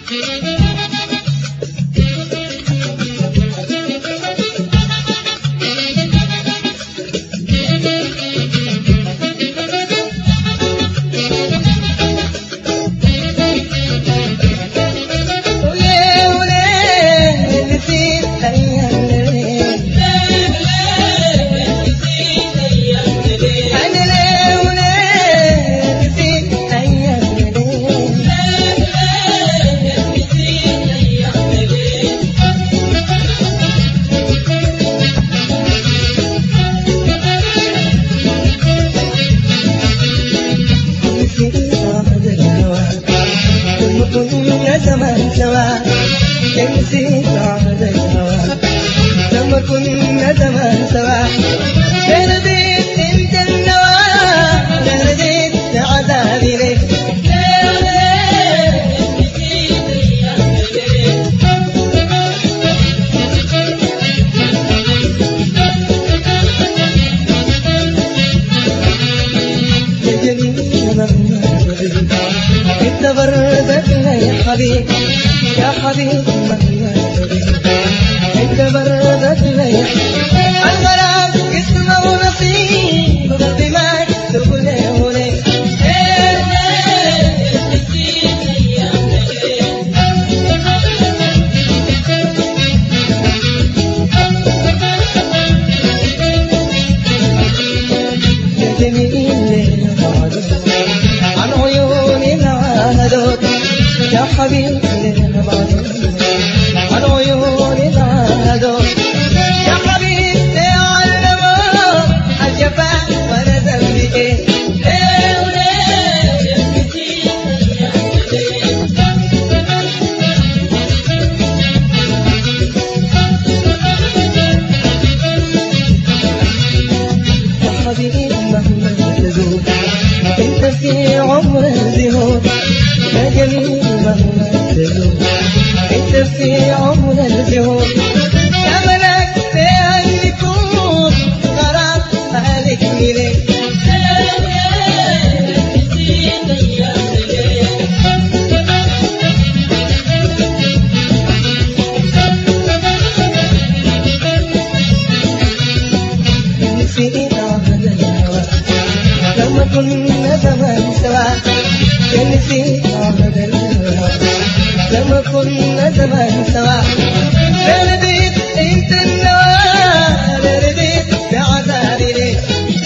زمان سوا نسيت عهد الهوى لما كنا زمان سوا رديت انت النوى رديت عذابي ليك يا جميل مهما انت بردتنا يا حبيب يا حبيب مهما انت بردتنا يا الغرام اسمه ونصيب قلبي ما يكتب لي وليك يا جميل عن عيوني العهدود يا حبيبي لنا بعدين عن عيوني العهدود يا حبيبي علموا الجفاء وانا ذنبي ايه يا حبيبي مهما تزول انت في عمر الزهور يا جميل مهما تزول انت في عمر الزهور يا ملك في يكون قرار عليك ملك نسيت عهد الهوى لما كنا زمان سوا نسيت عهد الهوى لما كنا زمان سوا رديت انت النوى رديت بعذابي ليك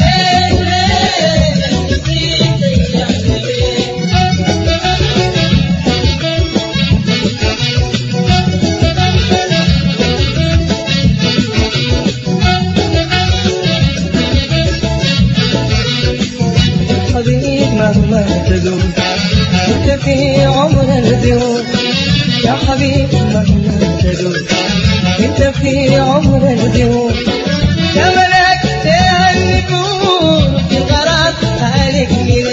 حبيب مهما تزول انت في عمر الزهور يا حبيب مهما تزول انت في عمر الزهور يا ملك النجوم الغرام عليك ملك